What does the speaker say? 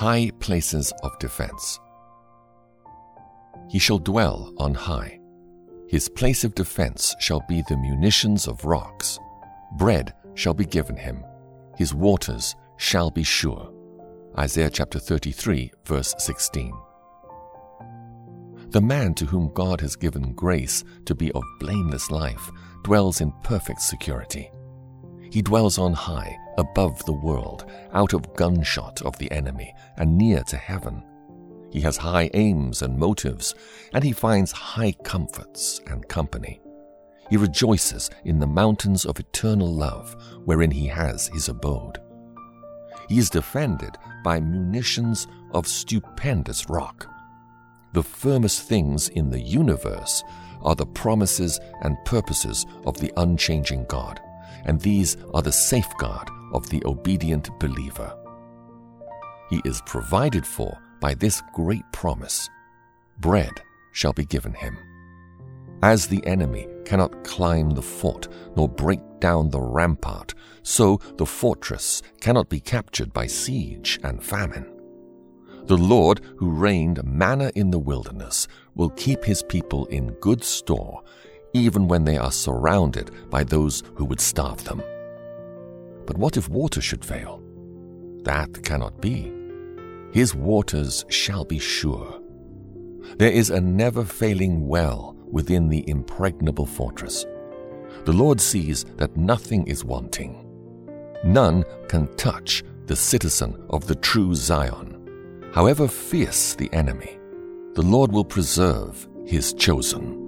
High places of defense. He shall dwell on high. His place of defense shall be the munitions of rocks. Bread shall be given him. His waters shall be sure. Isaiah chapter 33, verse 16. The man to whom God has given grace to be of blameless life dwells in perfect security. He dwells on high, above the world, out of gunshot of the enemy, and near to heaven. He has high aims and motives, and he finds high comforts and company. He rejoices in the mountains of eternal love, wherein he has his abode. He is defended by munitions of stupendous rock. The firmest things in the universe are the promises and purposes of the unchanging God, and these are the safeguard of the obedient believer. He is provided for by this great promise: bread shall be given him. As the enemy cannot climb the fort nor break down the rampart, so the fortress cannot be captured by siege and famine. The Lord, who rained manna in the wilderness, will keep his people in good store, even when they are surrounded by those who would starve them. But what if water should fail? That cannot be. His waters shall be sure. There is a never-failing well within the impregnable fortress. The Lord sees that nothing is wanting. None can touch the citizen of the true Zion. However fierce the enemy, the Lord will preserve his chosen.